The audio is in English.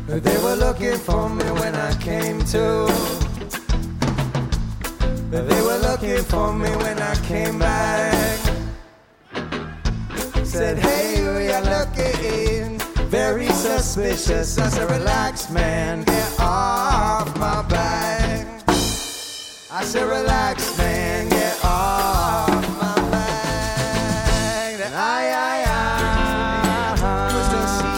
They were looking for me when I came to. They were looking for me when I came back. Said, hey, we are looking very suspicious. I said, relax, man, get off my back. I said, relax, man, get off.